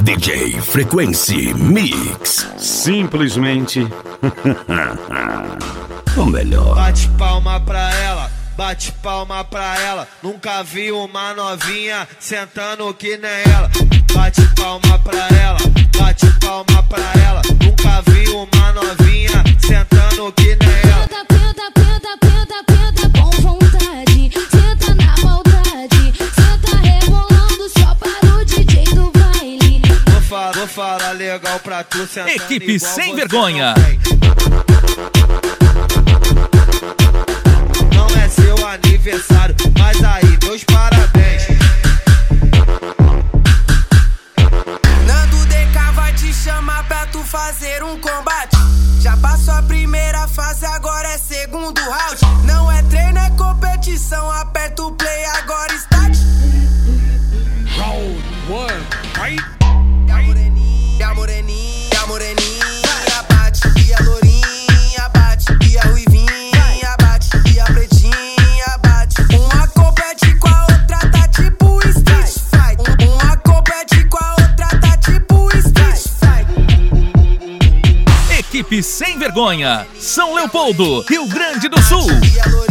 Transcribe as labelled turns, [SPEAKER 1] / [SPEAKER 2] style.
[SPEAKER 1] DJ Frequency Mix. Simplesmente o melhor.
[SPEAKER 2] Bate palma pra ela, bate palma pra ela. Nunca vi uma novinha sentando que nem ela. Bate palma pra ela, bate palma pra ela. Nunca vi uma novinha sentando que nem ela.
[SPEAKER 3] Penta com vontade, senta na maldade, senta rebolando só para o DJ do baile.
[SPEAKER 2] Vou falar legal pra tu sentar.
[SPEAKER 4] Equipe Sem Vergonha.
[SPEAKER 2] Não é seu aniversário, mas aí meus parabéns.
[SPEAKER 5] Nando DK vai te chamar pra tu fazer um combate. Já passou a primeira fase, agora é segundo round. Não é treino, é competição. Aperta o play, agora start.
[SPEAKER 6] Round 1, fight!
[SPEAKER 5] E a moreninha bate, e a lourinha bate, e a ruivinha bate, e a pretinha bate. Uma compete com a outra, tá tipo street fight. Uma compete com a outra, tá tipo street fight.
[SPEAKER 4] Equipe Sem Vergonha, São Leopoldo, Rio Grande do Sul.
[SPEAKER 5] E a